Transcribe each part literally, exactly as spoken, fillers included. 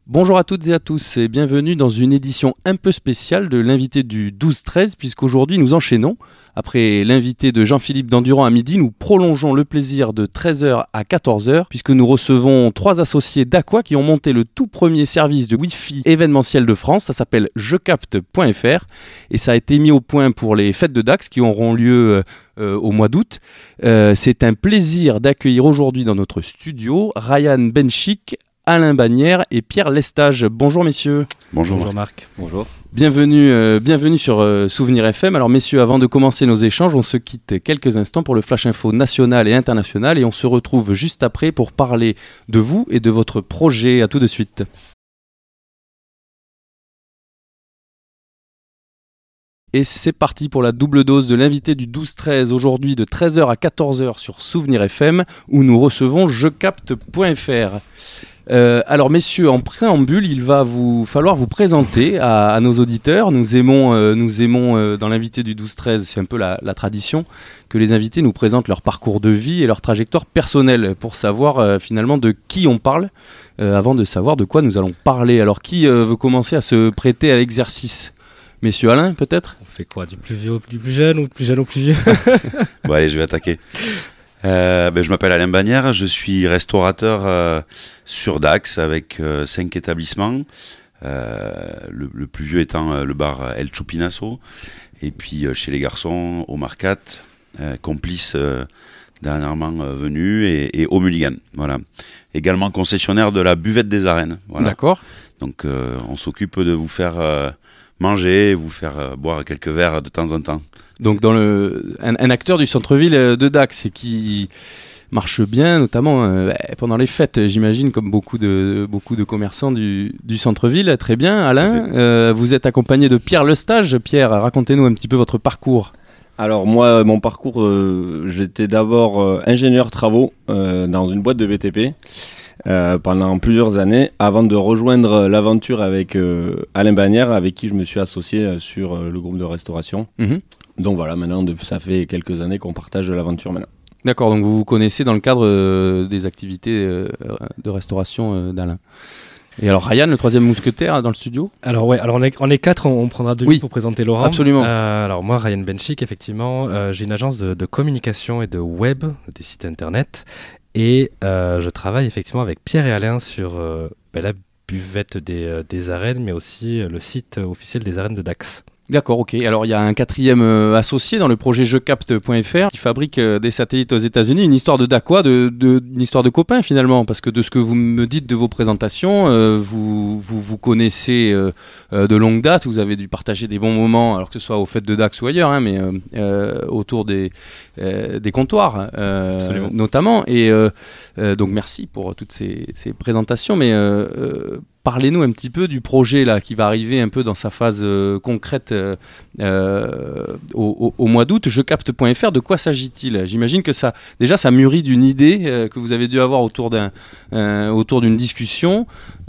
Bonjour à toutes et à tous et bienvenue dans une édition un peu spéciale de l'invité du douze treize puisqu'aujourd'hui nous enchaînons. Après l'invité de Jean-Philippe d'Endurant à midi, nous prolongeons le plaisir de treize heures à quatorze heures puisque nous recevons trois associés d'Aqua qui ont monté le tout premier service de Wi-Fi événementiel de France. Ça s'appelle je capte point f r et ça a été mis au point pour les fêtes de Dax qui auront lieu euh, au mois d'août. Euh, c'est un plaisir d'accueillir aujourd'hui dans notre studio Ryan Benchik, Alain Bagnères et Pierre Lestage. Bonjour messieurs. Bonjour, Bonjour Marc. Bonjour. Bienvenue, euh, bienvenue sur euh, Souvenir F M. Alors messieurs, avant de commencer nos échanges, on se quitte quelques instants pour le Flash Info national et international et on se retrouve juste après pour parler de vous et de votre projet. À tout de suite. Et c'est parti pour la double dose de l'invité du douze treize, aujourd'hui de treize heures à quatorze heures sur Souvenir F M, où nous recevons je capte point f r. Euh, alors messieurs, en préambule, il va vous falloir vous présenter à, à nos auditeurs. Nous aimons, euh, nous aimons euh, dans l'invité du douze treize, c'est un peu la, la tradition, que les invités nous présentent leur parcours de vie et leur trajectoire personnelle pour savoir euh, finalement de qui on parle, euh, avant de savoir de quoi nous allons parler. Alors qui euh, veut commencer à se prêter à l'exercice ? Messieurs Alain, peut-être ? On fait quoi, du plus vieux au plus jeune ou du plus jeune au plus vieux ? Bon allez, je vais attaquer. Euh, ben, je m'appelle Alain Bagnères, je suis restaurateur euh, sur Dax avec euh, cinq établissements, euh, le, le plus vieux étant euh, le bar El Chupinazo, et puis euh, chez les garçons, au Marcat, euh, Complice euh, dernièrement euh, venu, et, et au Mulligan. Voilà. Également concessionnaire de la buvette des arènes. Voilà. D'accord. Donc euh, on s'occupe de vous faire euh, manger, vous faire euh, boire quelques verres de temps en temps. Donc dans le, un, un acteur du centre-ville de Dax et qui marche bien, notamment euh, pendant les fêtes, j'imagine, comme beaucoup de, beaucoup de commerçants du, du centre-ville. Très bien, Alain. Euh, vous êtes accompagné de Pierre Lestage. Pierre, racontez-nous un petit peu votre parcours. Alors moi, mon parcours, euh, j'étais d'abord euh, ingénieur travaux euh, dans une boîte de B T P euh, pendant plusieurs années, avant de rejoindre l'aventure avec euh, Alain Bagnères, avec qui je me suis associé euh, sur euh, le groupe de restauration. Mmh. Donc voilà, maintenant, de, ça fait quelques années qu'on partage l'aventure maintenant. D'accord, donc vous vous connaissez dans le cadre euh, des activités euh, de restauration euh, d'Alain. Et alors Ryan, le troisième mousquetaire dans le studio ? Alors ouais, alors on est, on est quatre, on, on prendra deux Oui, minutes pour présenter Laurent. Absolument. Euh, alors moi, Ryan Benchik, effectivement, euh, j'ai une agence de, de communication et de web, des sites internet, et euh, je travaille effectivement avec Pierre et Alain sur euh, ben, la buvette des, euh, des arènes, mais aussi euh, le site officiel des arènes de Dax. D'accord, ok. Alors il y a un quatrième euh, associé dans le projet je capte point f r qui fabrique euh, des satellites aux États-Unis. Une histoire de d'Aqua, de, de, une histoire de copains finalement, parce que de ce que vous me dites de vos présentations, euh, vous, vous vous connaissez euh, euh, de longue date. Vous avez dû partager des bons moments, alors que ce soit aux fêtes de Dax ou ailleurs, hein, mais euh, euh, autour des euh, des comptoirs, euh, notamment. Et euh, euh, donc merci pour toutes ces, ces présentations, mais euh, euh, parlez-nous un petit peu du projet là, qui va arriver un peu dans sa phase euh, concrète euh, euh, au, au, au mois d'août. je capte point f r, de quoi s'agit-il ? J'imagine que ça, déjà, ça mûrit d'une idée euh, que vous avez dû avoir autour, d'un, euh, autour d'une discussion.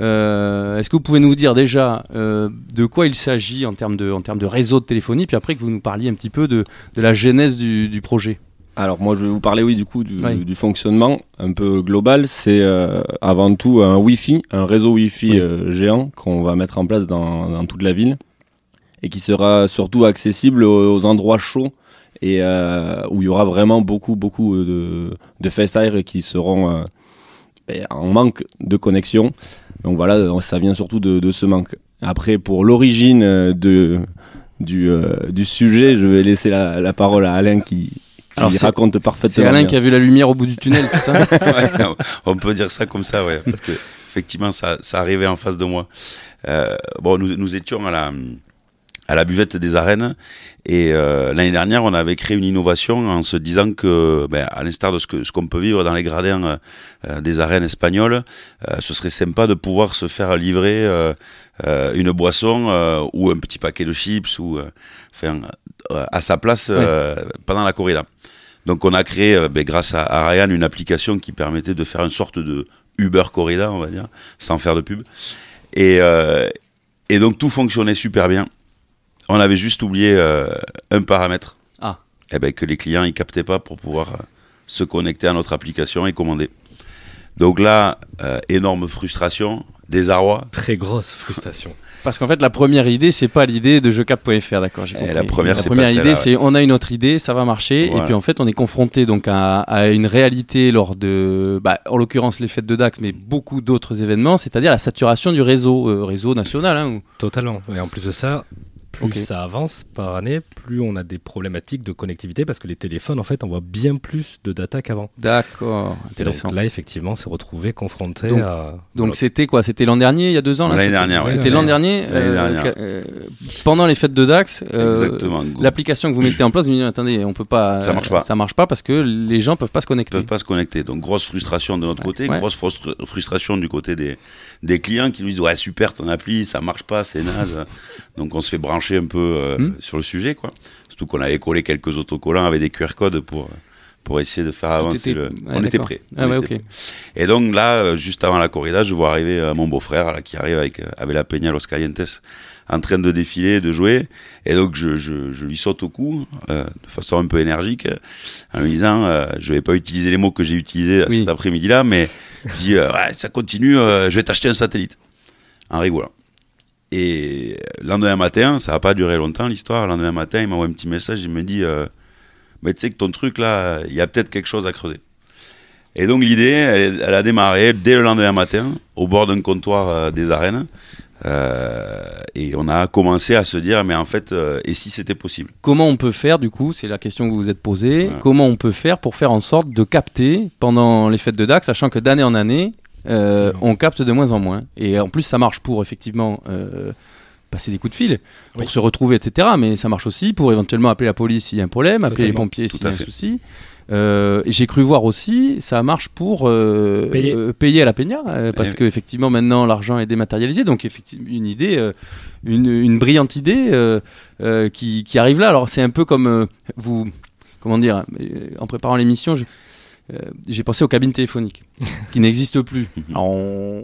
Euh, est-ce que vous pouvez nous dire déjà euh, de quoi il s'agit en termes de, en termes de réseau de téléphonie, puis après que vous nous parliez un petit peu de, de la genèse du, du projet ? Alors moi je vais vous parler oui du coup du, oui. du fonctionnement un peu global. C'est euh, avant tout un Wi-Fi, un réseau Wi-Fi oui. euh, géant qu'on va mettre en place dans, dans toute la ville et qui sera surtout accessible aux, aux endroits chauds et euh, où il y aura vraiment beaucoup beaucoup de, de FaceTime qui seront euh, ben, en manque de connexion. Donc voilà, ça vient surtout de, de ce manque. Après pour l'origine de, du, euh, du sujet, je vais laisser la, la parole à Alain qui Alors il raconte parfaitement. C'est Alain bien. Qui a vu la lumière au bout du tunnel, c'est ça ? Ouais, on peut dire ça comme ça, ouais, parce que effectivement, ça, ça arrivait en face de moi. Euh, bon, nous, nous étions à la, à la buvette des arènes et euh, l'année dernière, on avait créé une innovation en se disant que, ben, à l'instar de ce, que, ce qu'on peut vivre dans les gradins euh, des arènes espagnoles, euh, ce serait sympa de pouvoir se faire livrer euh, euh, une boisson euh, ou un petit paquet de chips ou, euh, enfin, euh, à sa place euh, ouais. pendant la corrida. Donc on a créé, euh, ben, grâce à, à Ryan, une application qui permettait de faire une sorte de Uber Corrida, on va dire, sans faire de pub. Et, euh, et donc tout fonctionnait super bien. On avait juste oublié euh, un paramètre, ah. eh ben, que les clients ne captaient pas pour pouvoir euh, se connecter à notre application et commander. Donc là, euh, énorme frustration, désarroi. Très grosse frustration. Parce qu'en fait, la première idée, c'est pas l'idée de jeucap point f r, d'accord, j'ai compris. La première, la c'est première pas idée, celle-là, c'est ouais. on a une autre idée, ça va marcher, Voilà. et puis en fait, on est confronté donc à, à une réalité lors de, bah, en l'occurrence, les fêtes de Dax, mais beaucoup d'autres événements, c'est-à-dire la saturation du réseau, euh, réseau national. Hein, ou... Totalement. Et en plus de ça, plus Okay. ça avance par année, plus on a des problématiques de connectivité parce que les téléphones, en fait, envoient bien plus de data qu'avant. D'accord, Et intéressant. donc là, effectivement, c'est retrouvé confronté Donc- à. Donc voilà. c'était quoi? C'était l'an dernier, il y a deux ans là L'année c'était- dernière, ouais. C'était l'an dernier, L'année euh, dernière. que- euh, pendant les fêtes de Dax. euh, Exactement. L'application que vous mettez en place, vous me dites attendez, on peut pas. Ça marche pas. Ça marche pas parce que les gens peuvent pas se Ils connecter. peuvent pas se connecter. Donc grosse frustration de notre Ouais, côté, ouais. grosse frustra- frustration du côté des, des clients qui nous disent ouais super ton appli, ça marche pas, c'est naze. Donc on se fait brancher un peu euh, Hmm. sur le sujet quoi. Surtout qu'on avait collé quelques autocollants avec des Q R codes pour pour essayer de faire Tout avancer était- le. ouais, on était d'accord. prêts. Ah On ouais, était ok. prêts. Et donc là, euh, juste avant la corrida, je vois arriver euh, mon beau-frère là, qui arrive avec euh, avec la Peña Los Calientes en train de défiler, de jouer. Et donc je, je, je lui saute au cou euh, de façon un peu énergique en lui disant euh, je vais pas utiliser les mots que j'ai utilisés Oui. cet après-midi-là, mais je dis euh, ouais, ça continue, euh, je vais t'acheter un satellite. En rigolant. Et le lendemain matin, ça n'a pas duré longtemps l'histoire. Le lendemain matin, il m'envoie un petit message, il me dit euh, mais tu sais que ton truc là, il y a peut-être quelque chose à creuser. Et donc l'idée, elle, elle a démarré dès le lendemain matin, au bord d'un comptoir euh, des arènes. Euh, et on a commencé à se dire, mais en fait, euh, et si c'était possible? Comment on peut faire, du coup, c'est la question que vous vous êtes posée, Ouais. comment on peut faire pour faire en sorte de capter pendant les fêtes de Dax, sachant que d'année en année, euh, Absolument. on capte de moins en moins. Et en plus, ça marche pour effectivement euh, passer des coups de fil, pour Oui. se retrouver, et cetera. Mais ça marche aussi pour éventuellement appeler la police s'il y a un problème, appeler les Totalement. pompiers Tout s'il y a à un fait. souci. Euh, et j'ai cru voir aussi, ça marche pour euh, Payer. euh, payer à la peña, euh, parce Eh oui. que effectivement maintenant l'argent est dématérialisé, donc effectivement une idée, euh, une, une brillante idée euh, euh, qui, qui arrive là. Alors c'est un peu comme euh, vous, comment dire, euh, en préparant l'émission, je- euh, j'ai pensé aux cabines téléphoniques qui n'existent plus. Alors on,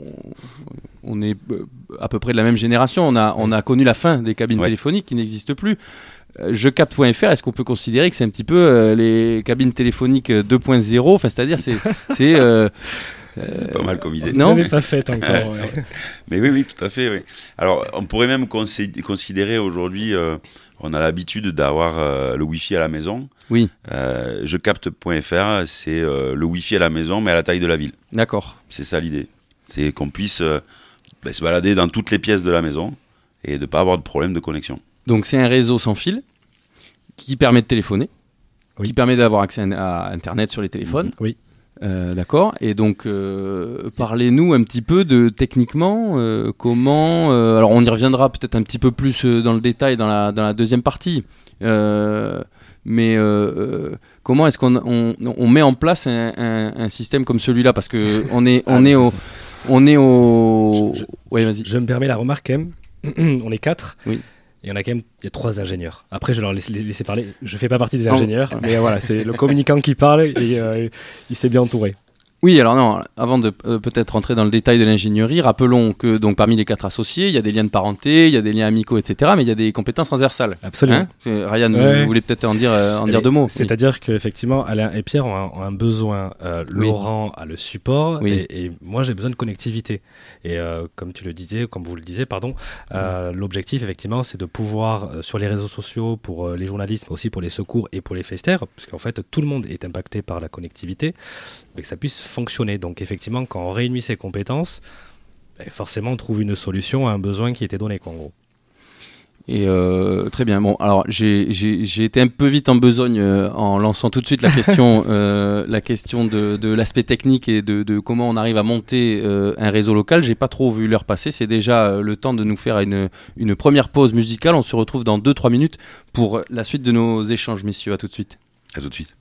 on est euh, à peu près de la même génération, on a, on a connu la fin des cabines Ouais. téléphoniques qui n'existent plus. Euh, jeucap point f r, est-ce qu'on peut considérer que c'est un petit peu euh, les cabines téléphoniques euh, deux point zéro, enfin c'est-à-dire c'est c'est euh, C'est pas mal comme idée. non. On n'est pas faite encore. ouais. Mais oui, oui, tout à fait. Oui. Alors, on pourrait même consi- considérer aujourd'hui, euh, on a l'habitude d'avoir euh, le Wi-Fi à la maison. Oui. Euh, jeucapte point f r, c'est euh, le Wi-Fi à la maison, mais à la taille de la ville. D'accord. C'est ça l'idée. C'est qu'on puisse euh, ben, se balader dans toutes les pièces de la maison et de ne pas avoir de problème de connexion. Donc c'est un réseau sans fil qui permet de téléphoner, Oui. qui permet d'avoir accès à Internet sur les téléphones. Oui. Euh, D'accord. Et donc, euh, parlez-nous un petit peu de techniquement euh, comment. euh, alors, on y reviendra peut-être un petit peu plus euh, dans le détail dans la, dans la deuxième partie. Euh, mais euh, euh, comment est-ce qu'on on, on met en place un, un- un système comme celui-là? Parce que on est, on est au, on est au. Je- je- Ouais, vas-y. Je me permets la remarque quand même. On est quatre. Oui. Et on a quand même il y a trois ingénieurs. Après, je vais leur laisser, les laisser parler. Je fais pas partie des Non. ingénieurs, mais voilà, c'est le communicant qui parle et euh, il s'est bien entouré. Oui, alors non, avant de euh, peut-être rentrer dans le détail de l'ingénierie, rappelons que donc parmi les quatre associés, il y a des liens de parenté, il y a des liens amicaux, et cetera, mais il y a des compétences transversales. Absolument. Hein C'est- Ryan, Ouais. vous voulez peut-être en dire, euh, en dire Et deux mots. C'est-à-dire qu'effectivement, Alain et Pierre ont un, ont un besoin. euh, Oui. Laurent a le support Oui. et, et moi j'ai besoin de connectivité. Et euh, comme tu le disais, comme vous le disiez, pardon, euh, l'objectif effectivement c'est de pouvoir euh, sur les réseaux sociaux pour euh, les journalistes, mais aussi pour les secours et pour les festers, parce qu'en fait tout le monde est impacté par la connectivité, mais que ça puisse fonctionner. Donc effectivement, quand on réunit ces compétences, ben, forcément on trouve une solution à un besoin qui était donné, quoi, en gros. Et euh, très bien. Bon, alors j'ai j'ai- j'ai été un peu vite en besogne euh, en lançant tout de suite la question, euh, la question de, de l'aspect technique et de, de comment on arrive à monter euh, un réseau local. J'ai pas trop vu l'heure passer. C'est déjà euh, le temps de nous faire une, une première pause musicale. On se retrouve dans deux trois minutes pour la suite de nos échanges, messieurs. À tout de suite. À tout de suite.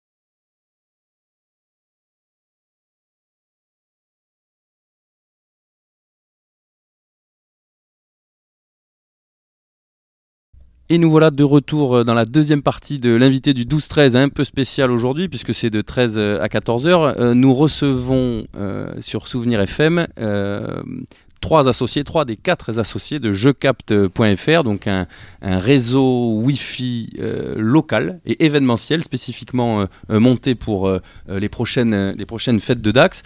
Et nous voilà de retour euh, dans la deuxième partie de l'invité du douze treize, un peu spécial aujourd'hui, puisque c'est de treize à quatorze heures. Euh, nous recevons euh, sur Souvenir F M euh, trois associés, trois des quatre associés de jeucapte point f r, donc un, un réseau Wi-Fi euh, local et événementiel, spécifiquement euh, euh, monté pour euh, les, prochaines, les prochaines fêtes de Dax.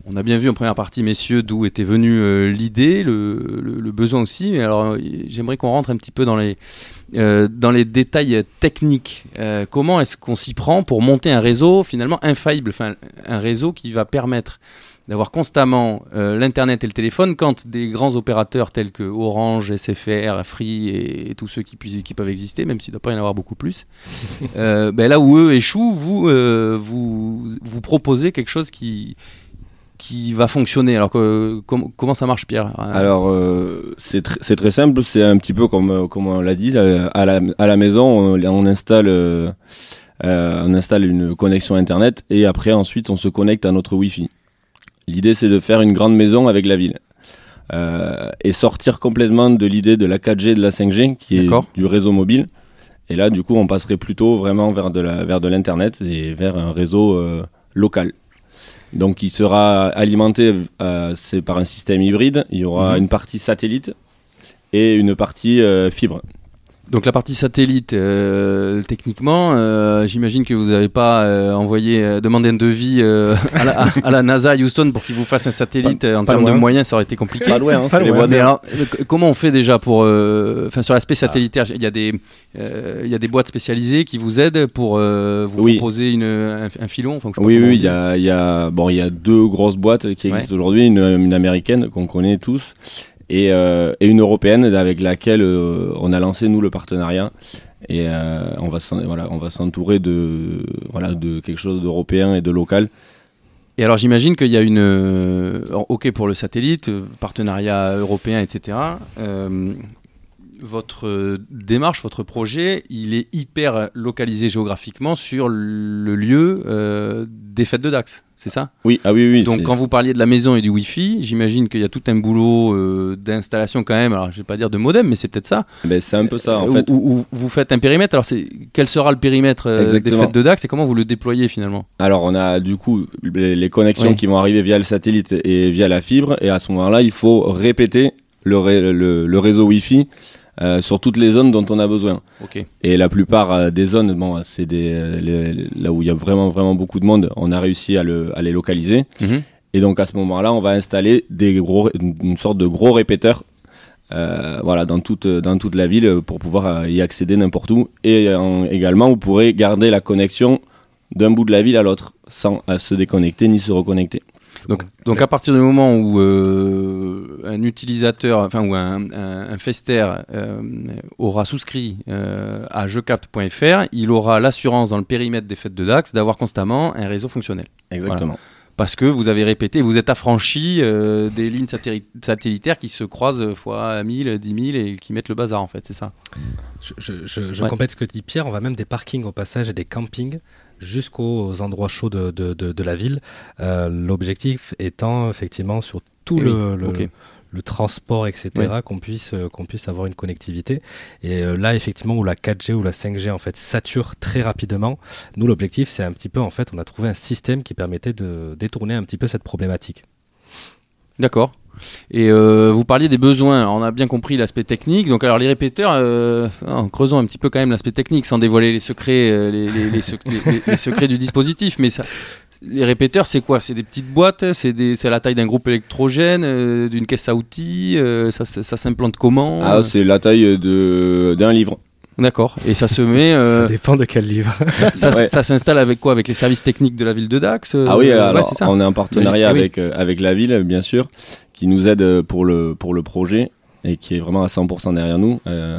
On a bien vu en première partie, messieurs, d'où était venue euh, l'idée, le, le, le besoin aussi. Mais alors, euh, j'aimerais qu'on rentre un petit peu dans les, euh, dans les détails techniques. Euh, comment est-ce qu'on s'y prend pour monter un réseau finalement infaillible, enfin un réseau qui va permettre d'avoir constamment euh, l'internet et le téléphone quand des grands opérateurs tels que Orange, S F R, Free et, et tous ceux qui, qui peuvent exister, même s'il ne doit pas y en avoir beaucoup plus, euh, ben là où eux échouent, vous, euh, vous, vous proposez quelque chose qui, qui va fonctionner. Alors que, com- comment ça marche, Pierre ? Alors euh, c'est, tr- c'est très simple, c'est un petit peu comme, comme on l'a dit, à la, à la maison on, on installe... Euh, euh, on installe une connexion internet et après ensuite on se connecte à notre Wi-Fi. L'idée, c'est de faire une grande maison avec la ville euh, et sortir complètement de l'idée de la quatre G et de la cinq G, qui D'accord. est du réseau mobile. Et là, du coup, on passerait plutôt vraiment vers de, la, vers de l'Internet et vers un réseau euh, local. Donc, il sera alimenté euh, c'est par un système hybride. Il y aura mmh. une partie satellite et une partie euh, fibre. Donc la partie satellite, euh, techniquement, euh, j'imagine que vous n'avez pas euh, envoyé, euh, demandé un devis euh, à, la, à, à la NASA à Houston pour qu'il vous fasse un satellite. Pas, en termes de moyens, ça aurait été compliqué. Pas loin, hein, pas c'est loin. les Mais alors, comment on fait déjà pour, enfin euh, sur l'aspect satellitaire, il y a des, euh, il y a des boîtes spécialisées qui vous aident pour euh, vous oui. proposer une, un, un filon. Enfin, oui, oui, il y a, il y a, bon, il y a deux grosses boîtes qui existent ouais. aujourd'hui, une, une américaine qu'on connaît tous. Et, euh, et une européenne avec laquelle euh, on a lancé nous le partenariat et euh, on va voilà on va s'entourer de voilà de quelque chose d'européen et de local. Et alors j'imagine qu'il y a une euh, ok pour le satellite, partenariat européen, et cetera. Euh, votre démarche, votre projet, il est hyper localisé géographiquement sur le lieu euh, des fêtes de Dax, c'est ça ? Oui, ah oui, oui. Donc c'est... quand vous parliez de la maison et du Wi-Fi, j'imagine qu'il y a tout un boulot euh, d'installation quand même, alors je ne vais pas dire de modem, mais c'est peut-être ça. Ben, c'est un peu ça en euh, fait. Où, où vous faites un périmètre, alors c'est... quel sera le périmètre euh, des fêtes de Dax et comment vous le déployez finalement ? Alors on a du coup les, les connexions oui. qui vont arriver via le satellite et via la fibre, et à ce moment-là il faut répéter le, ré... le, le réseau Wi-Fi Euh, sur toutes les zones dont on a besoin. Okay. Et la plupart euh, des zones, bon, c'est des, les, les, là où il y a vraiment, vraiment beaucoup de monde, on a réussi à, le, à les localiser. Mm-hmm. Et donc à ce moment-là, on va installer des gros, une sorte de gros répéteur euh, voilà, dans, toute, dans toute la ville pour pouvoir y accéder n'importe où. Et euh, également, vous pourrez garder la connexion d'un bout de la ville à l'autre sans euh, se déconnecter ni se reconnecter. Donc, donc à partir du moment où euh, un utilisateur, enfin où un, un, un fester euh, aura souscrit euh, à je capte point f r, il aura l'assurance dans le périmètre des fêtes de Dax d'avoir constamment un réseau fonctionnel. Exactement. Voilà. Parce que vous avez répété, vous êtes affranchi euh, des lignes satéri- satellitaires qui se croisent fois mille, dix mille et qui mettent le bazar en fait, c'est ça. Je, je, je, je ouais. complète ce que dit Pierre, on va même des parkings au passage et des campings jusqu'aux endroits chauds de, de, de, de la ville. Euh, l'objectif étant effectivement sur tout le, oui, le, okay. le transport, et cetera, ouais. qu'on puisse, euh, qu'on puisse avoir une connectivité. Et euh, là, effectivement, où la quatre G ou la cinq G en fait sature très rapidement, nous, l'objectif, c'est un petit peu, en fait, on a trouvé un système qui permettait de détourner un petit peu cette problématique. D'accord. Et euh, vous parliez des besoins, alors on a bien compris l'aspect technique, donc alors les répéteurs, euh, en creusant un petit peu quand même l'aspect technique sans dévoiler les secrets, euh, les, les, les, sec- les, les secrets du dispositif, mais ça, les répéteurs c'est quoi ? C'est des petites boîtes, c'est, des, c'est la taille d'un groupe électrogène, euh, d'une caisse à outils, euh, ça, ça, ça s'implante comment ? Ah, c'est la taille de, d'un livre. D'accord, et ça se met... Euh, ça dépend de quel livre. ça, ça, ouais. ça s'installe avec quoi ? Avec les services techniques de la ville de Dax euh, Ah oui, alors, ouais, c'est ça. On est en partenariat oui. avec, euh, avec la ville, bien sûr, qui nous aide pour le, pour le projet et qui est vraiment à cent pour cent derrière nous. Euh,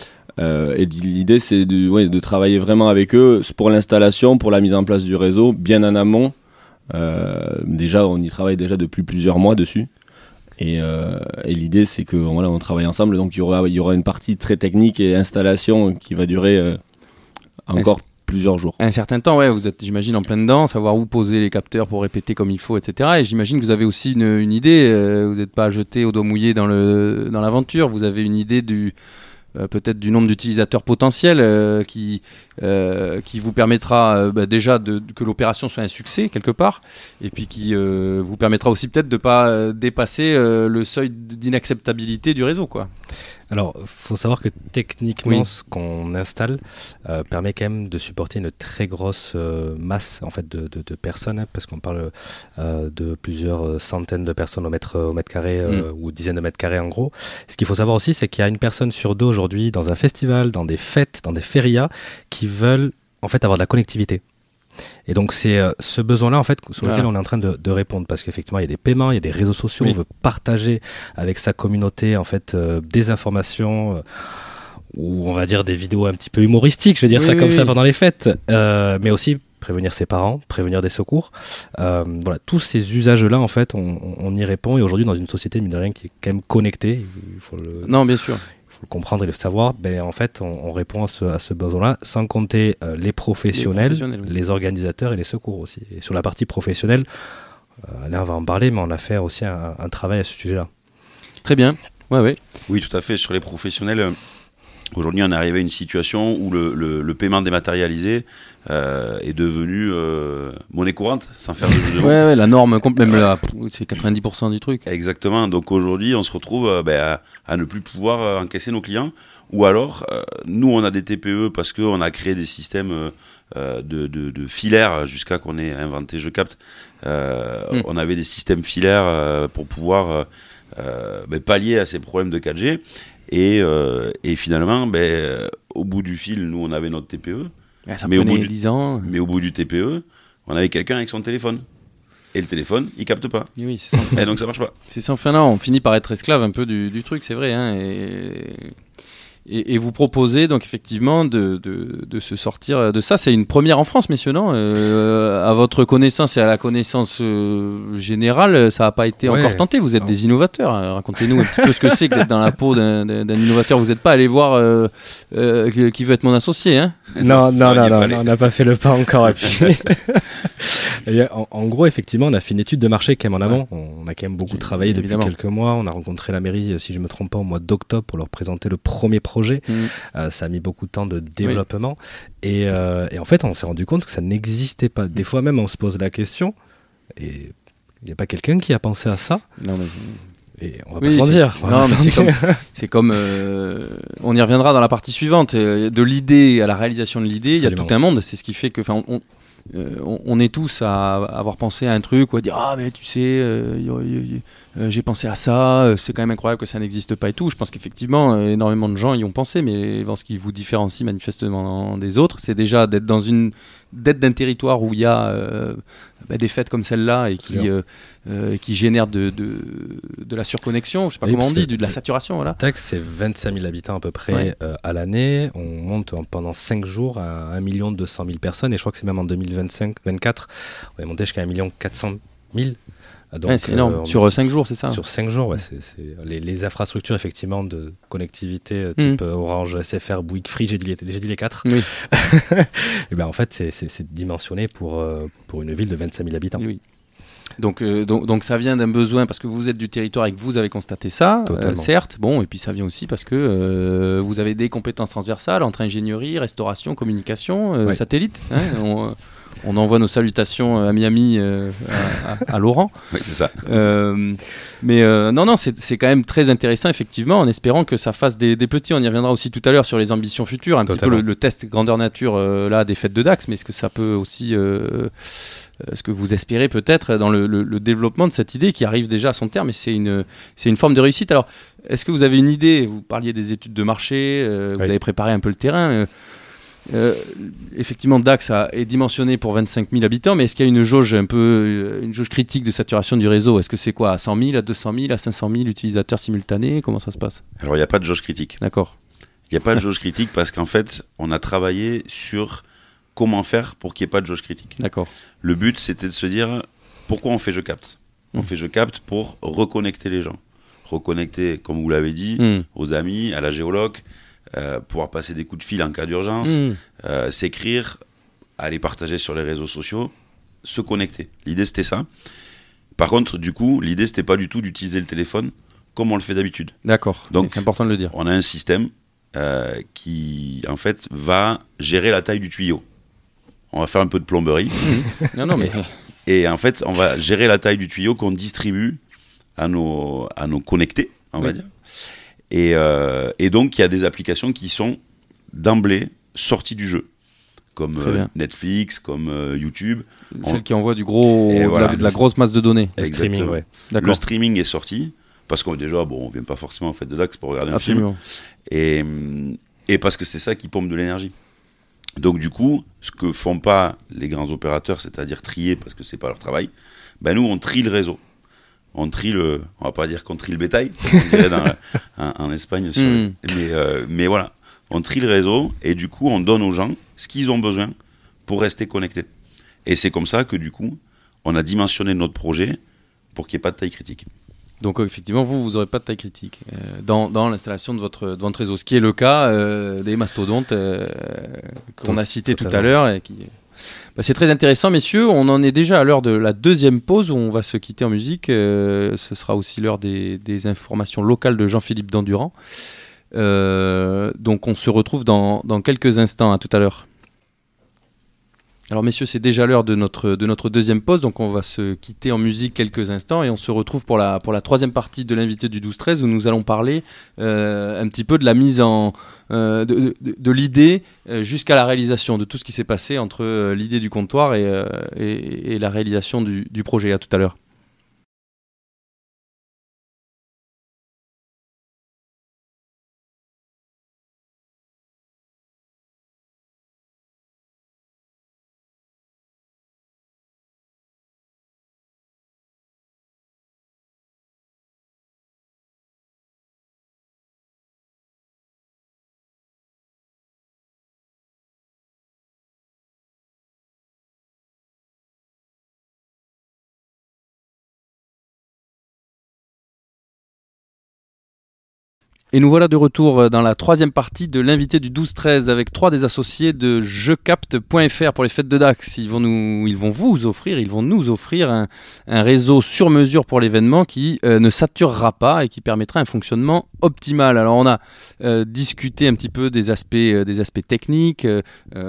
euh, et l'idée, c'est de, ouais, de travailler vraiment avec eux pour l'installation, pour la mise en place du réseau, bien en amont. Euh, déjà, on y travaille déjà depuis plusieurs mois dessus. Et, euh, et l'idée, c'est que voilà, on travaille ensemble. Donc, il y aura, il y aura une partie très technique et installation qui va durer euh, encore un, plusieurs jours. Un certain temps, ouais. Vous êtes, j'imagine, en plein dedans, savoir où poser les capteurs pour répéter comme il faut, et cetera. Et j'imagine que vous avez aussi une, une idée. Euh, vous n'êtes pas jeté au doigt mouillé dans, le, dans l'aventure. Vous avez une idée du... Euh, peut-être du nombre d'utilisateurs potentiels euh, qui, euh, qui vous permettra euh, bah, déjà de, que l'opération soit un succès quelque part et puis qui euh, vous permettra aussi peut-être de ne pas euh, dépasser euh, le seuil d'inacceptabilité du réseau, quoi. Alors, il faut savoir que techniquement, Oui. ce qu'on installe euh, permet quand même de supporter une très grosse euh, masse en fait, de, de, de personnes, hein, parce qu'on parle euh, de plusieurs centaines de personnes au mètre, au mètre carré euh, mm. ou dizaines de mètres carrés en gros. Ce qu'il faut savoir aussi, c'est qu'il y a une personne sur deux aujourd'hui dans un festival, dans des fêtes, dans des férias, qui veulent en fait avoir de la connectivité. Et donc c'est euh, ce besoin-là en fait sur lequel voilà. on est en train de, de répondre, parce qu'effectivement il y a des paiements, il y a des réseaux sociaux, oui. on veut partager avec sa communauté en fait euh, des informations euh, ou on va dire des vidéos un petit peu humoristiques, je vais dire oui, ça oui, comme oui. ça pendant les fêtes, euh, mais aussi prévenir ses parents, prévenir des secours. Euh, voilà, tous ces usages-là en fait on, on y répond, et aujourd'hui dans une société mine de rien qui est quand même connectée, il faut le... Non bien sûr. le comprendre et le savoir, ben en fait on, on répond à ce, à ce besoin-là, sans compter euh, les professionnels, les, professionnels oui. les organisateurs et les secours aussi. Et sur la partie professionnelle, euh, là on va en parler, mais on a fait aussi un, un travail à ce sujet-là. Très bien, ouais, ouais. Oui tout à fait, sur les professionnels, euh, aujourd'hui on est arrivé à une situation où le, le, le paiement dématérialisé euh, est devenu euh, monnaie courante, sans faire de jeu de mots. Ouais, ouais, la norme, même là, c'est quatre-vingt-dix pour cent du truc. Exactement, donc aujourd'hui on se retrouve euh, ben, à, à ne plus pouvoir euh, encaisser nos clients, ou alors euh, nous on a des T P E parce qu'on a créé des systèmes euh, de, de, de filaires jusqu'à qu'on ait inventé Je Capte. Euh, mm. On avait des systèmes filaires euh, pour pouvoir euh, ben, pallier à ces problèmes de quatre G. Et, euh, et finalement, ben, euh, au bout du fil, nous, on avait notre T P E. Ouais, ça mais, au bout du, dix ans. mais au bout du T P E, on avait quelqu'un avec son téléphone. Et le téléphone, il capte pas. Et oui, c'est sans fin. Et donc, ça marche pas. C'est sans fin. Non, on finit par être esclave un peu du, du truc, c'est vrai. Hein, et... Et, et vous proposez donc effectivement de, de, de se sortir de ça. C'est une première en France, messieurs, non euh, à votre connaissance et à la connaissance euh, générale, ça n'a pas été ouais. encore tenté. Vous êtes non. des innovateurs. Racontez-nous un petit peu ce que c'est que d'être dans la peau d'un, d'un innovateur. Vous n'êtes pas allé voir euh, euh, qui veut être mon associé, hein? Non, non, non, non, non, on n'a pas fait le pas encore. Et puis... en, en gros, effectivement, on a fait une étude de marché quand même en amont. On a quand même beaucoup travaillé depuis Évidemment. quelques mois. On a rencontré la mairie, si je ne me trompe pas, au mois d'octobre pour leur présenter le premier projet. Mmh. Euh, ça a mis beaucoup de temps de développement oui. et, euh, et en fait on s'est rendu compte que ça n'existait pas. Des fois même on se pose la question, et il n'y a pas quelqu'un qui a pensé à ça? Non mais et on va oui, pas s'en dire. Non, mais c'est comme, c'est comme euh, on y reviendra dans la partie suivante. De l'idée à la réalisation de l'idée, il y a tout un monde. C'est ce qui fait que, enfin, on, euh, on, on est tous à avoir pensé à un truc ou à dire ah mais tu sais, euh, y, y, y, euh, j'ai pensé à ça. C'est quand même incroyable que ça n'existe pas et tout. Je pense qu'effectivement, euh, énormément de gens y ont pensé, mais bon, ce qui vous différencie manifestement des autres, c'est déjà d'être dans une d'être d'un territoire où il y a euh, bah, des fêtes comme celle-là et qui, euh, euh, qui génèrent de, de, de la surconnexion, je sais pas oui, comment on dit, de, de la saturation. Voilà. Tax, c'est vingt-cinq mille habitants à peu près ouais. euh, à l'année. On monte pendant cinq jours à un million deux cent mille personnes, et je crois que c'est même en deux mille vingt-cinq vingt-quatre, on est monté jusqu'à un million quatre cent mille. Donc, ouais, c'est énorme. Euh, sur cinq jours, c'est ça? Sur cinq jours, ouais. C'est, c'est les, les infrastructures, effectivement, de connectivité type mmh. Orange, S F R, Bouygues, Free, j'ai dit, j'ai dit les quatre. Oui. Et ben, en fait, c'est, c'est, c'est dimensionné pour, euh, pour une ville de vingt-cinq mille habitants. Oui. Donc, euh, donc, donc ça vient d'un besoin parce que vous êtes du territoire et que vous avez constaté ça, euh, certes. Bon, et puis ça vient aussi parce que euh, vous avez des compétences transversales entre ingénierie, restauration, communication, euh, ouais. satellite. Hein, on, on envoie nos salutations à Miami, euh, à, à, à Laurent. Oui, c'est ça. Euh, mais euh, non, non, c'est, c'est quand même très intéressant, effectivement, en espérant que ça fasse des, des petits. On y reviendra aussi tout à l'heure sur les ambitions futures, un Totalement. petit peu le, le test grandeur nature euh, là des fêtes de Dax, mais est-ce que ça peut aussi, euh, ce que vous espérez peut-être dans le, le, le développement de cette idée qui arrive déjà à son terme, et c'est une, c'est une forme de réussite. Alors, est-ce que vous avez une idée? Vous parliez des études de marché, euh, vous oui. avez préparé un peu le terrain. Euh, Euh, effectivement, Dax a, est dimensionné pour vingt-cinq mille habitants, mais est-ce qu'il y a une jauge un peu, une jauge critique de saturation du réseau? Est-ce que c'est quoi, à cent mille, à deux cent mille, à cinq cent mille utilisateurs simultanés? Comment ça se passe? Alors, il n'y a pas de jauge critique. D'accord. Il n'y a pas de jauge critique parce qu'en fait, on a travaillé sur comment faire pour qu'il n'y ait pas de jauge critique. D'accord. Le but, c'était de se dire, pourquoi on fait Je Capte? On mmh. fait Je Capte pour reconnecter les gens. Reconnecter, comme vous l'avez dit, mmh. aux amis, à la géologue, Euh, pouvoir passer des coups de fil en cas d'urgence, mmh. euh, s'écrire, aller partager sur les réseaux sociaux, se connecter. L'idée, c'était ça. Par contre, du coup, l'idée, c'était pas du tout d'utiliser le téléphone comme on le fait d'habitude. D'accord, donc c'est important de le dire. On a un système euh, qui, en fait, va gérer la taille du tuyau. On va faire un peu de plomberie. non, non, mais... Et en fait, on va gérer la taille du tuyau qu'on distribue à nos, à nos connectés, on oui. va dire. Et, euh, et donc, il y a des applications qui sont d'emblée sorties du jeu, comme euh, Netflix, comme euh, YouTube. Celles On... qui envoient du gros, de, voilà, la, de la grosse masse de données. Le streaming, ouais. Le streaming est sorti, parce qu'on déjà, bon, on vient pas forcément en fait de Dax pour regarder un Absolument. film. Et, et parce que c'est ça qui pompe de l'énergie. Donc du coup, ce que font pas les grands opérateurs, c'est-à-dire trier, parce que c'est pas leur travail, ben nous, on trie le réseau. On trie le, on va pas dire qu'on trie le bétail, comme on dirait dans la, en, en Espagne, sur, mm. mais, euh, mais voilà, on trie le réseau et du coup on donne aux gens ce qu'ils ont besoin pour rester connectés. Et c'est comme ça que du coup, on a dimensionné notre projet pour qu'il n'y ait pas de taille critique. Donc effectivement, vous, vous n'aurez pas de taille critique euh, dans, dans l'installation de votre, de votre réseau, ce qui est le cas euh, des mastodontes euh, qu'on a cités tout à l'heure et qui... Bah, c'est très intéressant, messieurs. On en est déjà à l'heure de la deuxième pause où on va se quitter en musique. Euh, ce sera aussi l'heure des, des informations locales de Jean-Philippe Dandurand. Euh, donc on se retrouve dans, dans quelques instants. À tout à l'heure. Alors messieurs, c'est déjà l'heure de notre, de notre deuxième pause. Donc on va se quitter en musique quelques instants et on se retrouve pour la, pour la troisième partie de l'invité du douze treize où nous allons parler euh, un petit peu de la mise en... Euh, de, de, de l'idée euh, jusqu'à la réalisation, de tout ce qui s'est passé entre euh, l'idée du comptoir et, euh, et, et la réalisation du, du projet. À tout à l'heure. Et nous voilà de retour dans la troisième partie de l'invité du douze treize avec trois des associés de je capte point f r pour les fêtes de Dax. Ils vont, nous, ils vont vous offrir, ils vont nous offrir un, un réseau sur mesure pour l'événement qui euh, ne saturera pas et qui permettra un fonctionnement optimal. Alors on a euh, discuté un petit peu des aspects, euh, des aspects techniques, euh,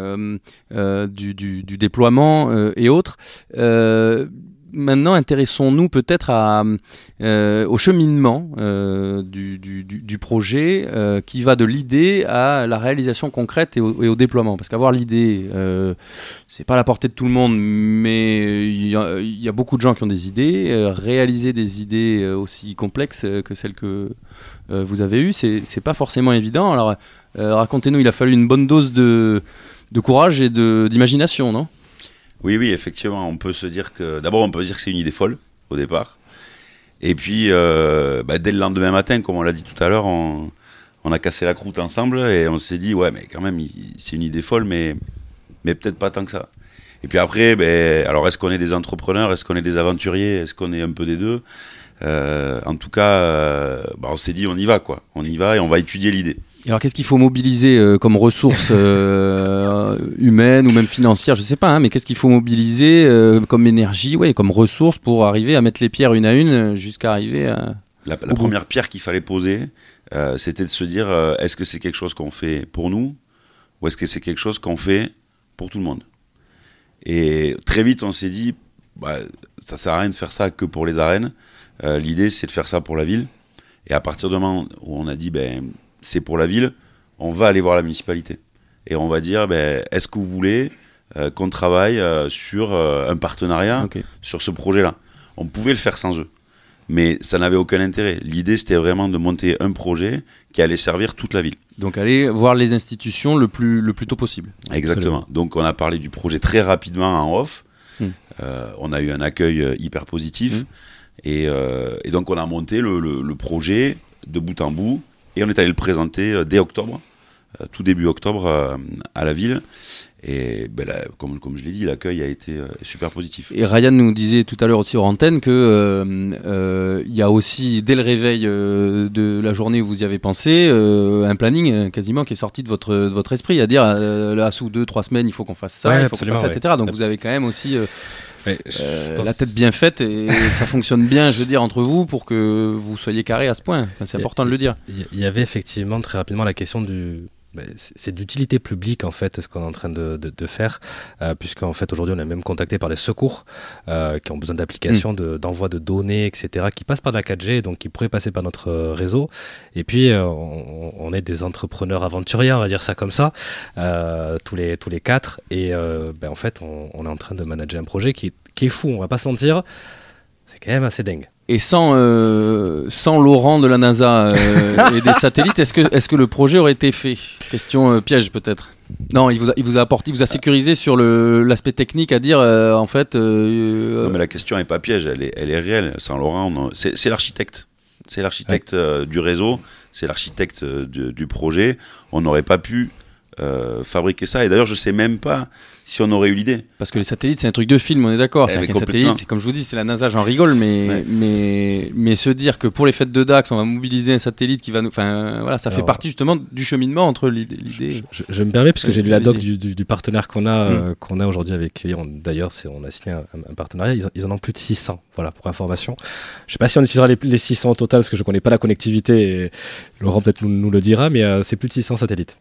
euh, du, du, du déploiement euh, et autres. Euh, Maintenant, intéressons-nous peut-être à, euh, au cheminement euh, du, du, du projet euh, qui va de l'idée à la réalisation concrète et au, et au déploiement. Parce qu'avoir l'idée, euh, c'est pas à la portée de tout le monde, mais il y, y a beaucoup de gens qui ont des idées. Euh, réaliser des idées aussi complexes que celles que euh, vous avez eues, c'est, c'est pas forcément évident. Alors, euh, racontez-nous, il a fallu une bonne dose de, de courage et de, d'imagination, non ? Oui, oui, effectivement, on peut se dire que... D'abord, on peut se dire que c'est une idée folle, au départ. Et puis, euh, bah, dès le lendemain matin, comme on l'a dit tout à l'heure, on, on a cassé la croûte ensemble et on s'est dit, ouais, mais quand même, il, c'est une idée folle, mais, mais peut-être pas tant que ça. Et puis après, ben, alors, est-ce qu'on est des entrepreneurs ? Est-ce qu'on est des aventuriers ? Est-ce qu'on est un peu des deux ? euh, En tout cas, euh, bah, on s'est dit, on y va, quoi. On y va et on va étudier l'idée. Et alors, qu'est-ce qu'il faut mobiliser euh, comme ressources euh, humaines ou même financières, je sais pas, hein, mais qu'est-ce qu'il faut mobiliser euh, comme énergie, ouais, comme ressources pour arriver à mettre les pierres une à une jusqu'à arriver à... La, la première pierre qu'il fallait poser, euh, c'était de se dire, euh, est-ce que c'est quelque chose qu'on fait pour nous ou est-ce que c'est quelque chose qu'on fait pour tout le monde ? Et très vite, on s'est dit, bah, ça sert à rien de faire ça que pour les arènes. Euh, l'idée, c'est de faire ça pour la ville. Et à partir du moment où on a dit, ben... c'est pour la ville, on va aller voir la municipalité. Et on va dire, ben, est-ce que vous voulez euh, qu'on travaille euh, sur euh, un partenariat, okay. sur ce projet-là ? On pouvait le faire sans eux, mais ça n'avait aucun intérêt. L'idée, c'était vraiment de monter un projet qui allait servir toute la ville. Donc aller voir les institutions le plus, le plus tôt possible. Exactement. Absolument. Donc on a parlé du projet très rapidement en off. Mmh. Euh, on a eu un accueil hyper positif. Mmh. Et, euh, et donc on a monté le, le, le projet de bout en bout. Et on est allé le présenter euh, dès octobre, euh, tout début octobre, euh, à la ville. Et ben là, comme, comme je l'ai dit, l'accueil a été euh, super positif. Et Ryan nous disait tout à l'heure aussi hors antenne qu'il euh, euh, y a aussi, dès le réveil euh, de la journée où vous y avez pensé, euh, un planning euh, quasiment qui est sorti de votre, de votre esprit, à dire euh, là, sous deux, trois semaines, il faut qu'on fasse ça, ouais, il faut qu'on fasse ça, ouais. et cetera. Donc vous avez quand même aussi... Euh, Ouais, euh, pense... la tête bien faite et ça fonctionne bien, je veux dire, entre vous pour que vous soyez carré à ce point. Enfin, c'est important de le dire. Il y avait effectivement très rapidement la question du, Ben, c'est d'utilité publique en fait ce qu'on est en train de, de, de faire, euh, puisqu'en fait aujourd'hui on est même contacté par les secours euh, qui ont besoin d'applications, mmh. de, d'envoi de données, et cetera, qui passent par la quatre G, donc qui pourraient passer par notre euh, réseau. Et puis euh, on, on est des entrepreneurs aventuriers, on va dire ça comme ça, euh, tous les tous les quatre. Et euh, ben, en fait on, on est en train de manager un projet qui, qui est fou, on va pas se mentir, c'est quand même assez dingue. Et sans, euh, sans Laurent de la NASA euh, et des satellites, est-ce que, est-ce que le projet aurait été fait ? Question euh, piège peut-être. Non, il vous a, il vous a apporté, il vous a sécurisé sur le, l'aspect technique à dire euh, en fait. Euh, non mais la question n'est pas piège, elle est, elle est réelle. Sans Laurent, on, c'est, c'est l'architecte, c'est l'architecte ouais. euh, du réseau, c'est l'architecte euh, du, du projet. On n'aurait pas pu euh, fabriquer ça. Et d'ailleurs, je sais même pas si on aurait eu l'idée. Parce que les satellites, c'est un truc de film, on est d'accord. Eh, c'est un satellite, c'est, comme je vous dis, c'est la NASA, j'en rigole, mais, ouais. mais, mais se dire que pour les fêtes de Dax, on va mobiliser un satellite qui va nous. Enfin, voilà, ça Alors, fait partie justement du cheminement entre l'idée. l'idée je, je, je me permets, parce que ouais, j'ai lu la doc du, du, du partenaire qu'on a, mm. euh, qu'on a aujourd'hui avec qui, on, d'ailleurs, c'est, on a signé un, un partenariat. Ils, ils en ont plus de six cents, voilà, pour information. Je ne sais pas si on utilisera les, les six cents au total, parce que je ne connais pas la connectivité. Et Laurent peut-être nous, nous le dira, mais euh, c'est plus de six cents satellites.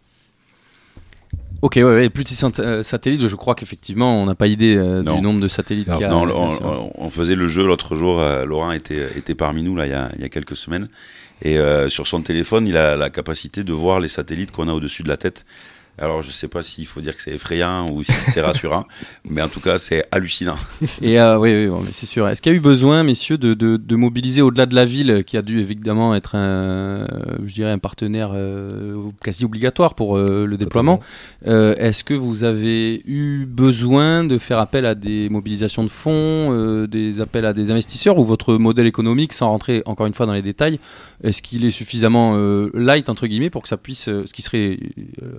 Ok, ouais, ouais, plus de six cents euh, satellites, je crois qu'effectivement, on n'a pas idée euh, du nombre de satellites qu'il y a. Non, on, on, on faisait le jeu l'autre jour, euh, Laurent était, était parmi nous là, il, y a, il y a quelques semaines, et euh, sur son téléphone, il a la capacité de voir les satellites qu'on a au-dessus de la tête. Alors, je ne sais pas s'il faut dire que c'est effrayant ou si c'est rassurant, mais en tout cas, c'est hallucinant. Et euh, oui, oui bon, c'est sûr. Est-ce qu'il y a eu besoin, messieurs, de, de, de mobiliser au-delà de la ville, qui a dû évidemment être un, je dirais un partenaire euh, quasi obligatoire pour euh, le déploiement. euh, Est-ce que vous avez eu besoin de faire appel à des mobilisations de fonds, euh, des appels à des investisseurs, ou votre modèle économique, sans rentrer encore une fois dans les détails, est-ce qu'il est suffisamment euh, light, entre guillemets, pour que ça puisse, euh, ce qui serait... Euh,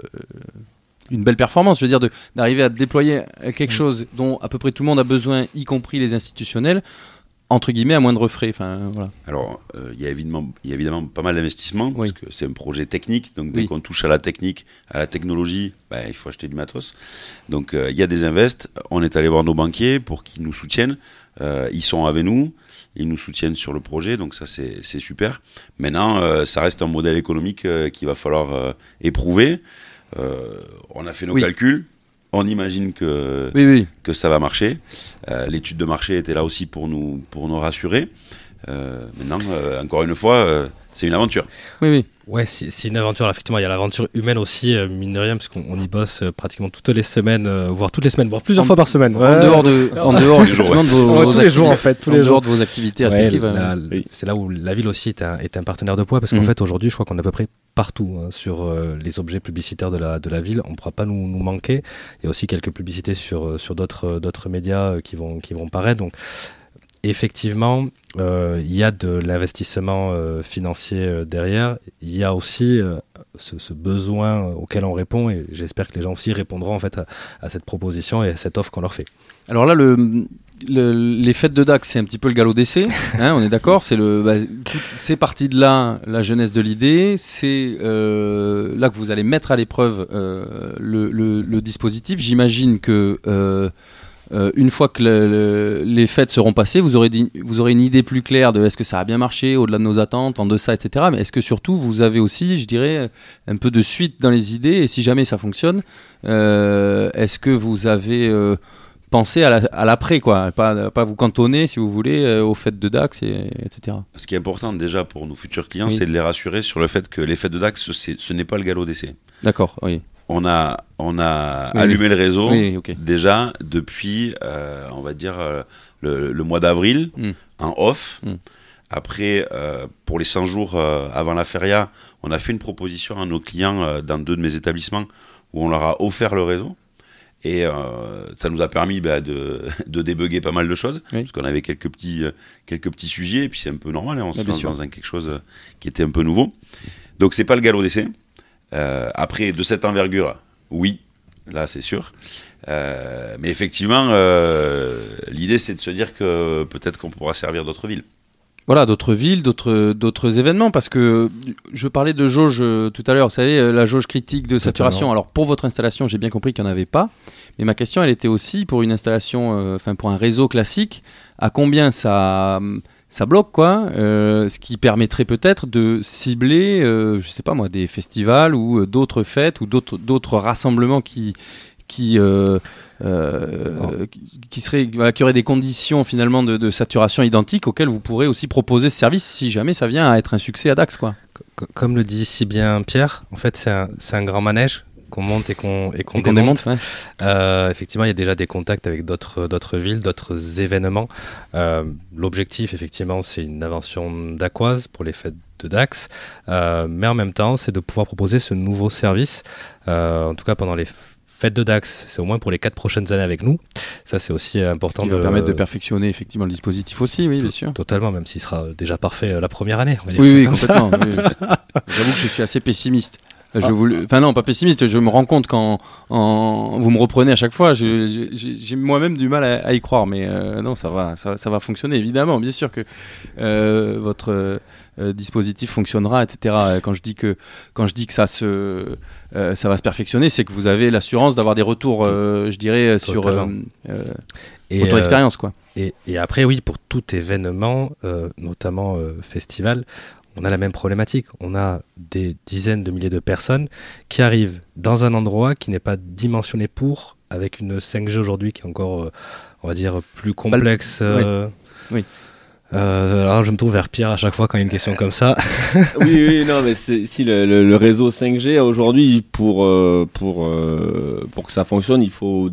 une belle performance, je veux dire, de, d'arriver à déployer quelque chose dont à peu près tout le monde a besoin, y compris les institutionnels, entre guillemets, à moindre frais. Enfin, voilà. Alors, il euh, y, y a évidemment pas mal d'investissements, oui. parce que c'est un projet technique, donc dès oui. qu'on touche à la technique, à la technologie, bah, il faut acheter du matos. Donc, il euh, y a des invests, on est allé voir nos banquiers pour qu'ils nous soutiennent, euh, ils sont avec nous, ils nous soutiennent sur le projet, donc ça c'est, c'est super. Maintenant, euh, ça reste un modèle économique euh, qu'il va falloir euh, éprouver. Euh, on a fait nos oui. calculs, on imagine que, oui, oui. que ça va marcher. Euh, l'étude de marché était là aussi pour nous, pour nous rassurer. Euh, maintenant, euh, encore une fois, euh, c'est une aventure. Oui, oui. Ouais, c'est, c'est une aventure. Alors, effectivement, il y a l'aventure humaine aussi, euh, mine de rien, parce qu'on on y bosse euh, pratiquement toutes les semaines, euh, voire toutes les semaines, voire plusieurs en, fois par semaine. En ouais. dehors de, en dehors jours, ouais. de vos, ouais, vos tous les jours en fait, tous en les dehors jours de vos activités ouais, respectives. La, ouais. oui. C'est là où la ville aussi est un, est un partenaire de poids, parce qu'en mmh. fait aujourd'hui, je crois qu'on est à peu près partout hein, sur euh, les objets publicitaires de la de la ville. On ne pourra pas nous, nous manquer. Il y a aussi quelques publicités sur sur d'autres d'autres médias euh, qui vont qui vont paraître. Donc effectivement, il euh, y a de l'investissement euh, financier euh, derrière. Il y a aussi euh, ce, ce besoin auquel on répond, et j'espère que les gens aussi répondront en fait à, à cette proposition et à cette offre qu'on leur fait. Alors là, le, le, les fêtes de Dax, c'est un petit peu le galop d'essai, hein, on est d'accord. C'est le, bah, c'est parti de là, la jeunesse de l'idée. C'est euh, là que vous allez mettre à l'épreuve euh, le, le, le dispositif. J'imagine que euh, Euh, une fois que le, le, les fêtes seront passées, vous aurez, dit, vous aurez une idée plus claire de est-ce que ça a bien marché, au-delà de nos attentes, en deçà, et cetera. Mais est-ce que surtout, vous avez aussi, je dirais, un peu de suite dans les idées, et si jamais ça fonctionne, euh, est-ce que vous avez euh, pensé à, la, à l'après, quoi, pas, pas vous cantonner, si vous voulez, euh, aux fêtes de Dax, et, etc. Ce qui est important déjà pour nos futurs clients, oui. c'est de les rassurer sur le fait que les fêtes de Dax, c'est, ce n'est pas le galop d'essai. D'accord, oui. On a, on a oui, allumé oui. le réseau oui, okay. déjà depuis, euh, on va dire, euh, le, le mois d'avril, mm. en off. Mm. Après, euh, pour les cent jours euh, avant la feria, on a fait une proposition à nos clients euh, dans deux de mes établissements où on leur a offert le réseau. Et euh, ça nous a permis bah, de, de débugger pas mal de choses, oui. parce qu'on avait quelques petits, euh, quelques petits sujets, et puis c'est un peu normal, hein, on se lance dans un, quelque chose qui était un peu nouveau. Donc c'est pas le galop d'essai. Euh, après, de cette envergure, oui, là c'est sûr. Euh, mais effectivement, euh, l'idée c'est de se dire que peut-être qu'on pourra servir d'autres villes. Voilà, d'autres villes, d'autres, d'autres événements, parce que je parlais de jauge tout à l'heure, vous savez, la jauge critique de saturation. Totalement. Alors pour votre installation, j'ai bien compris qu'il n'y en avait pas, mais ma question elle était aussi pour une installation, enfin euh, pour un réseau classique, à combien ça... ça bloque quoi, euh, ce qui permettrait peut-être de cibler, euh, je sais pas moi, des festivals ou euh, d'autres fêtes ou d'autres, d'autres rassemblements qui, qui, euh, euh, oh. qui, qui seraient, voilà, qui auraient des conditions finalement de, de saturation identiques auxquelles vous pourrez aussi proposer ce service si jamais ça vient à être un succès à Dax quoi. Comme le dit si bien Pierre, en fait c'est un, c'est un grand manège qu'on monte et qu'on, et qu'on, et qu'on démonte. démonte ouais. euh, effectivement, il y a déjà des contacts avec d'autres, d'autres villes, d'autres événements. Euh, l'objectif, effectivement, c'est une invention dacquoise pour les fêtes de Dax, euh, mais en même temps, c'est de pouvoir proposer ce nouveau service, euh, en tout cas pendant les fêtes de Dax, c'est au moins pour les quatre prochaines années avec nous. Ça, c'est aussi important. Ce qui de va permettre de perfectionner effectivement le dispositif aussi, oui, bien sûr. Totalement, même s'il sera déjà parfait la première année. On va dire oui, oui, complètement. Oui. J'avoue que je suis assez pessimiste. Je ah. voulais... Enfin non, pas pessimiste, je me rends compte quand en... vous me reprenez à chaque fois, je, j'ai, j'ai moi-même du mal à, à y croire, mais euh, non, ça va, ça, ça va fonctionner, évidemment, bien sûr que euh, votre euh, dispositif fonctionnera, et cetera. Quand je dis que, quand je dis que ça, se, euh, ça va se perfectionner, c'est que vous avez l'assurance d'avoir des retours, euh, je dirais, sur euh, euh, et votre euh, expérience, quoi. Et, et après, oui, pour tout événement, euh, notamment euh, festival, on a la même problématique. On a des dizaines de milliers de personnes qui arrivent dans un endroit qui n'est pas dimensionné pour, avec une cinq G aujourd'hui qui est encore, euh, on va dire, plus complexe. Euh, oui. oui. Euh, alors je me tourne vers Pierre à chaque fois quand il y a une question comme ça. oui, oui, non, mais c'est, si le, le, le réseau cinq G aujourd'hui, pour, euh, pour, euh, pour que ça fonctionne, il faut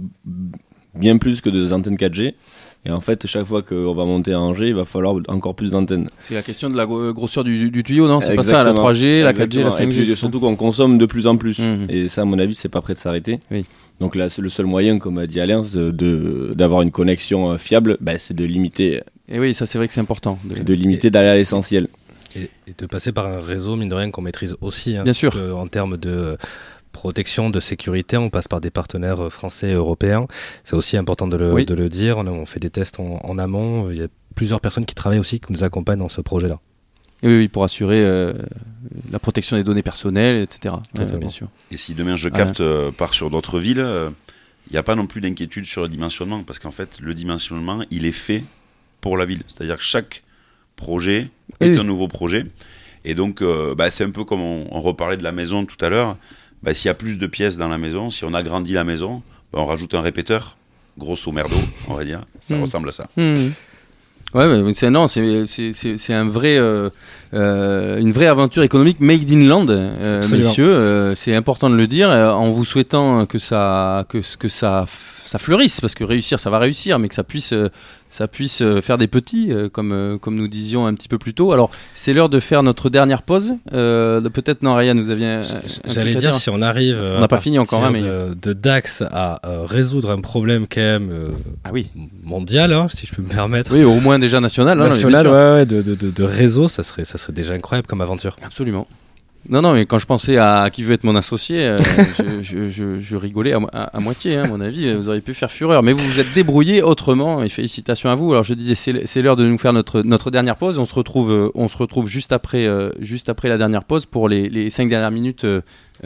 bien plus que des antennes quatre G. Et en fait, chaque fois qu'on va monter à Angers, il va falloir encore plus d'antennes. C'est la question de la grosseur du, du tuyau, non ? C'est Exactement. Pas ça, la trois G, la quatre G, la cinq G. Et puis, surtout qu'on consomme de plus en plus. Mmh. Et ça, à mon avis, c'est pas prêt de s'arrêter. Oui. Donc là, c'est le seul moyen, comme a dit Alain, de, de, d'avoir une connexion fiable, bah, c'est de limiter. Et oui, ça, c'est vrai que c'est important. De, de limiter, et, d'aller à l'essentiel. Et, et de passer par un réseau, mine de rien, qu'on maîtrise aussi. Hein, Bien sûr. En termes de protection, de sécurité, on passe par des partenaires français et européens. C'est aussi important de le, oui. de le dire. On, on fait des tests en, en amont. Il y a plusieurs personnes qui travaillent aussi, qui nous accompagnent dans ce projet-là. Et oui, oui, pour assurer euh, la protection des données personnelles, et cetera. Ouais, bien sûr. Et si demain je capte euh, part sur d'autres villes, il euh, n'y a pas non plus d'inquiétude sur le dimensionnement, parce qu'en fait, le dimensionnement, il est fait pour la ville. C'est-à-dire que chaque projet est oui. un nouveau projet. Et donc, euh, bah, c'est un peu comme on, on reparlait de la maison tout à l'heure. Bah, s'il y a plus de pièces dans la maison, si on agrandit la maison, bah, on rajoute un répéteur, grosso merdo, on va dire. Ça mmh. ressemble à ça. Mmh. Ouais, mais c'est, non, c'est, c'est, c'est, c'est un vrai, euh, euh, une vraie aventure économique made in land, euh, messieurs. Euh, c'est important de le dire, euh, en vous souhaitant que ça, que, que ça, ça fleurisse, parce que réussir, ça va réussir, mais que ça puisse, euh, ça puisse faire des petits, euh, comme, euh, comme nous disions un petit peu plus tôt. Alors, c'est l'heure de faire notre dernière pause. Euh, peut-être, non, Ryan, vous aviez un, un J'allais dire, si on arrive on n'a pas fini encore, hein, mais de, de Dax à euh, résoudre un problème quand même euh, ah oui. mondial, hein, si je peux me permettre. Oui, au moins déjà national. National, hein, ouais, ouais, de, de, de, de réseau, ça serait, ça serait déjà incroyable comme aventure. Absolument. Non, non, mais quand je pensais à qui veut être mon associé, euh, je, je, je, je rigolais à, à, à moitié, hein, à mon avis. Vous auriez pu faire fureur, mais vous vous êtes débrouillé autrement, et félicitations à vous. Alors je disais, c'est, c'est l'heure de nous faire notre, notre dernière pause. On se retrouve, on se retrouve juste, après, euh, juste après la dernière pause pour les, les cinq dernières minutes euh,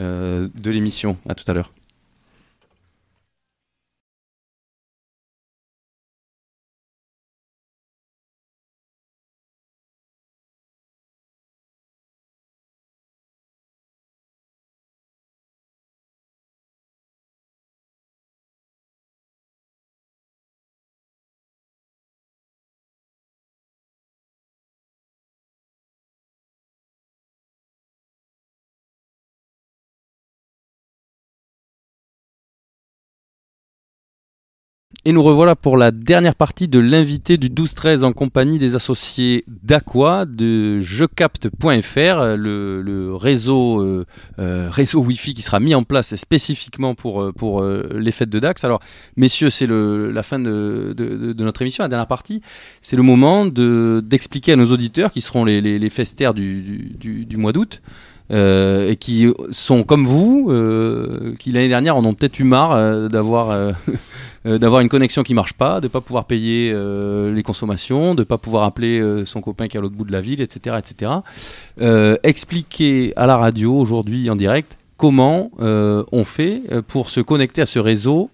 de l'émission. À tout à l'heure. Et nous revoilà pour la dernière partie de l'invité du douze treize en compagnie des associés d'Aqua, de je capte point f r, le, le réseau, euh, euh, réseau Wi-Fi qui sera mis en place spécifiquement pour, pour euh, les fêtes de Dax. Alors, messieurs, c'est le, la fin de, de, de notre émission, la dernière partie. C'est le moment de, d'expliquer à nos auditeurs, qui seront les, les, les festaires du, du, du mois d'août, Euh, et qui sont comme vous, euh, qui l'année dernière en ont peut-être eu marre euh, d'avoir, euh, d'avoir une connexion qui ne marche pas, de ne pas pouvoir payer euh, les consommations, de ne pas pouvoir appeler euh, son copain qui est à l'autre bout de la ville, et cetera et cetera. Euh, expliquer à la radio aujourd'hui en direct comment euh, on fait pour se connecter à ce réseau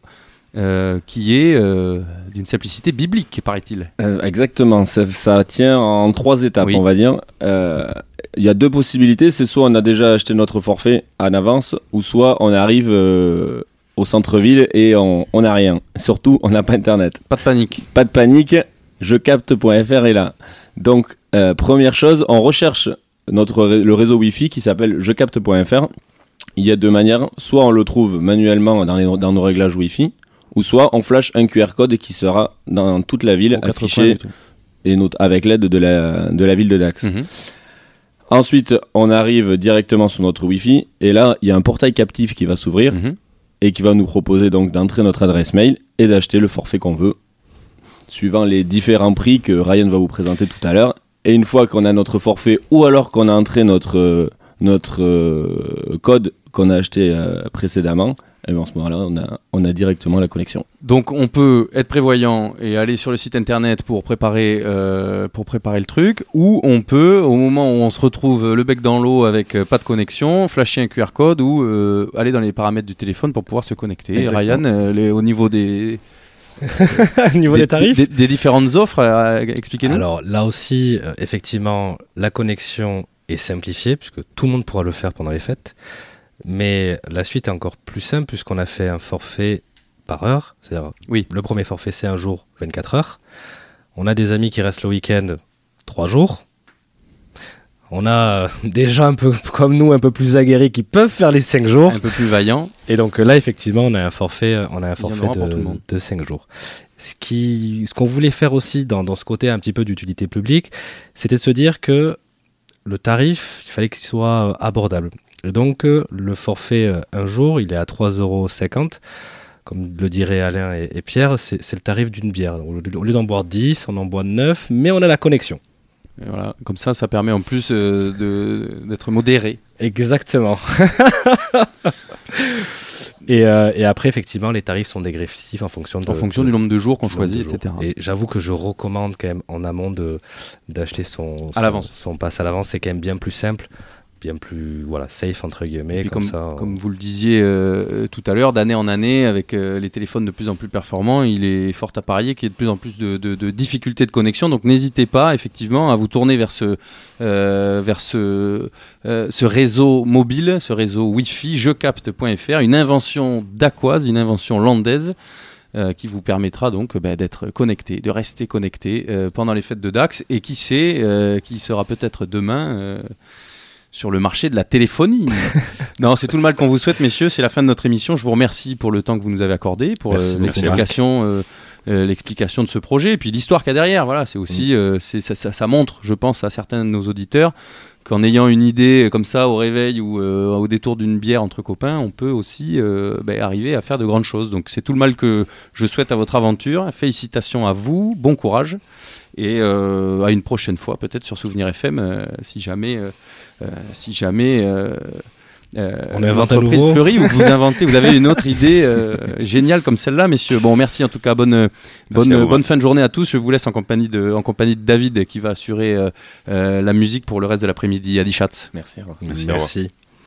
euh, qui est euh, d'une simplicité biblique, paraît-il. Euh, exactement, ça, ça tient en trois étapes, Oui. on va dire. Euh, Il y a deux possibilités, c'est soit on a déjà acheté notre forfait en avance, ou soit on arrive euh, au centre-ville et on on n'a rien. Surtout, on n'a pas Internet. Pas de panique. Pas de panique, je capte point f r est là. Donc, euh, première chose, on recherche notre, ré- le réseau Wi-Fi qui s'appelle je capte point f r. Il y a deux manières, soit on le trouve manuellement dans, les, dans nos réglages Wi-Fi, ou soit on flash un Q R code qui sera dans toute la ville Aux quatre coins affiché et tout. et not- avec l'aide de la, de la ville de Dax. Mhm. Ensuite, on arrive directement sur notre Wi-Fi et là, il y a un portail captif qui va s'ouvrir Mhm. et qui va nous proposer donc d'entrer notre adresse mail et d'acheter le forfait qu'on veut, suivant les différents prix que Ryan va vous présenter tout à l'heure. Et une fois qu'on a notre forfait ou alors qu'on a entré notre, euh, notre euh, code qu'on a acheté euh, précédemment, et bien en ce moment-là, on a, on a directement la connexion. Donc on peut être prévoyant et aller sur le site internet pour préparer, euh, pour préparer le truc, ou on peut, au moment où on se retrouve le bec dans l'eau avec euh, pas de connexion, flasher un Q R code ou euh, aller dans les paramètres du téléphone pour pouvoir se connecter. Exactement. Ryan, euh, les- au niveau des, Au niveau des, tarifs des, des différentes offres, euh, expliquez-nous. Alors là aussi, euh, effectivement, la connexion est simplifiée puisque tout le monde pourra le faire pendant les fêtes. Mais la suite est encore plus simple puisqu'on a fait un forfait par heure. C'est-à-dire, Oui. le premier forfait, c'est un jour, vingt-quatre heures. On a des amis qui restent le week-end, trois jours. On a euh, des gens un peu comme nous, un peu plus aguerris, qui peuvent faire les cinq jours. Un peu plus vaillant. Et donc euh, là, effectivement, on a un forfait, euh, on a un Il y en forfait aura pour tout le de, monde. de cinq jours. Ce qui, ce qu'on voulait faire aussi dans, dans ce côté un petit peu d'utilité publique, c'était de se dire que le tarif, il fallait qu'il soit euh, abordable. Et donc, euh, le forfait euh, un jour, il est à trois euros cinquante. Comme le diraient Alain et, et Pierre, c'est, c'est le tarif d'une bière. Au lieu, au lieu d'en boire dix, on en boit neuf, mais on a la connexion. Et voilà. Comme ça, ça permet en plus euh, de, d'être modéré. Exactement. et, euh, et après, effectivement, les tarifs sont dégressifs en fonction de, En fonction de- du nombre de jours qu'on du nombre choisit, de jours. et cetera. Et j'avoue que je recommande quand même en amont de, d'acheter son, À son- l'avance. son pass à l'avance. C'est quand même bien plus simple, bien plus voilà, safe entre guillemets. Et puis comme, comme, ça, on- comme vous le disiez euh, tout à l'heure, d'année en année, avec euh, les téléphones de plus en plus performants, il est fort à parier qu'il y ait de plus en plus de, de- de difficultés de connexion. Donc n'hésitez pas effectivement à vous tourner vers ce, euh, vers ce, euh, ce réseau mobile, ce réseau Wi-Fi, je capte point f r, une invention dacquoise, une invention landaise. Euh, qui vous permettra donc bah, d'être connecté, de rester connecté euh, pendant les fêtes de Dax, et qui sait, euh, qui sera peut-être demain euh, sur le marché de la téléphonie. Non, c'est tout le mal qu'on vous souhaite, messieurs. C'est la fin de notre émission. Je vous remercie pour le temps que vous nous avez accordé, pour Merci euh, beaucoup, l'explication, euh, euh, l'explication de ce projet, et puis l'histoire qu'il y a derrière. Voilà, c'est aussi, euh, c'est, ça, ça, ça montre, je pense, à certains de nos auditeurs qu'en ayant une idée comme ça au réveil ou euh, au détour d'une bière entre copains, on peut aussi euh, bah, arriver à faire de grandes choses. Donc c'est tout le mal que je souhaite à votre aventure. Félicitations à vous, bon courage, et euh, à une prochaine fois peut-être sur Souvenir F M, euh, si jamais, euh, euh, si jamais. Euh, euh, On invente à l'entreprise nouveau. fleurit, ou vous inventez, vous avez une autre idée euh, géniale comme celle-là, messieurs. Bon, merci en tout cas, bonne, bonne, à vous. bonne fin de journée à tous. Je vous laisse en compagnie de, en compagnie de David qui va assurer euh, euh, la musique pour le reste de l'après-midi. Adi chat. Merci. Merci, au revoir. Merci.